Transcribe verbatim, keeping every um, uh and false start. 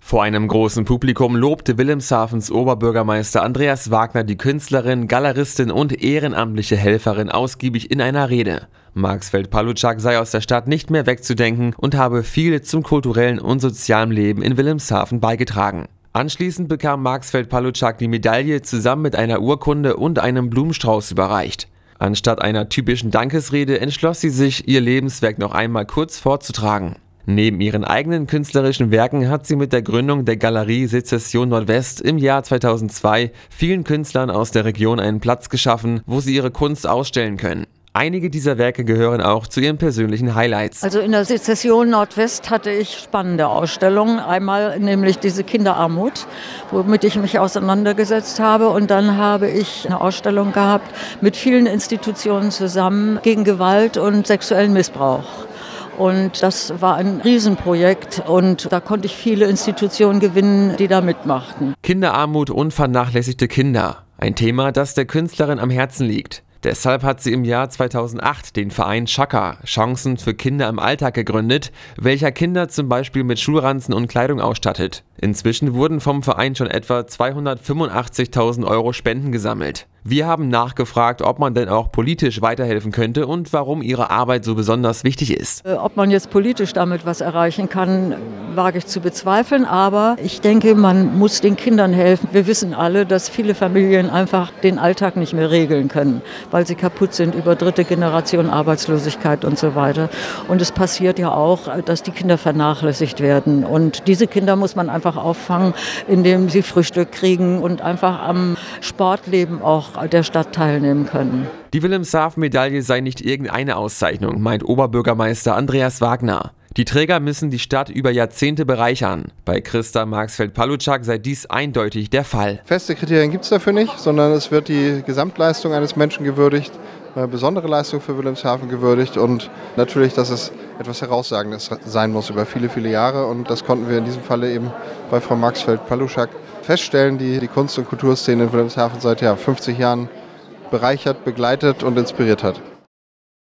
Vor einem großen Publikum lobte Wilhelmshavens Oberbürgermeister Andreas Wagner die Künstlerin, Galeristin und ehrenamtliche Helferin ausgiebig in einer Rede. Marxfeld-Paluczak sei aus der Stadt nicht mehr wegzudenken und habe viel zum kulturellen und sozialen Leben in Wilhelmshaven beigetragen. Anschließend bekam Marxfeld-Paluczak die Medaille zusammen mit einer Urkunde und einem Blumenstrauß überreicht. Anstatt einer typischen Dankesrede entschloss sie sich, ihr Lebenswerk noch einmal kurz vorzutragen. Neben ihren eigenen künstlerischen Werken hat sie mit der Gründung der Galerie Sezession Nordwest im Jahr zweitausendzwei vielen Künstlern aus der Region einen Platz geschaffen, wo sie ihre Kunst ausstellen können. Einige dieser Werke gehören auch zu ihren persönlichen Highlights. Also in der Sezession Nordwest hatte ich spannende Ausstellungen. Einmal nämlich diese Kinderarmut, womit ich mich auseinandergesetzt habe. Und dann habe ich eine Ausstellung gehabt mit vielen Institutionen zusammen gegen Gewalt und sexuellen Missbrauch. Und das war ein Riesenprojekt und da konnte ich viele Institutionen gewinnen, die da mitmachten. Kinderarmut und vernachlässigte Kinder. Ein Thema, das der Künstlerin am Herzen liegt. Deshalb hat sie im Jahr zweitausendacht den Verein Chaka, Chancen für Kinder im Alltag, gegründet, welcher Kinder zum Beispiel mit Schulranzen und Kleidung ausstattet. Inzwischen wurden vom Verein schon etwa zweihundertfünfundachtzigtausend Euro Spenden gesammelt. Wir haben nachgefragt, ob man denn auch politisch weiterhelfen könnte und warum ihre Arbeit so besonders wichtig ist. Ob man jetzt politisch damit was erreichen kann, wage ich zu bezweifeln. Aber ich denke, man muss den Kindern helfen. Wir wissen alle, dass viele Familien einfach den Alltag nicht mehr regeln können, weil sie kaputt sind über dritte Generation Arbeitslosigkeit und so weiter. Und es passiert ja auch, dass die Kinder vernachlässigt werden. Und diese Kinder muss man einfach auffangen, indem sie Frühstück kriegen und einfach am Sportleben auch der Stadt teilnehmen können. Die Wilhelmshaven-Medaille sei nicht irgendeine Auszeichnung, meint Oberbürgermeister Andreas Wagner. Die Träger müssen die Stadt über Jahrzehnte bereichern. Bei Christa Marxfeld-Paluczak sei dies eindeutig der Fall. Feste Kriterien gibt es dafür nicht, sondern es wird die Gesamtleistung eines Menschen gewürdigt, eine besondere Leistung für Wilhelmshaven gewürdigt und natürlich, dass es etwas Heraussagendes sein muss über viele, viele Jahre. Und das konnten wir in diesem Falle eben bei Frau Marxfeld-Paluczak feststellen, die die Kunst- und Kulturszene in Wilhelmshaven seit ja, fünfzig Jahren bereichert, begleitet und inspiriert hat.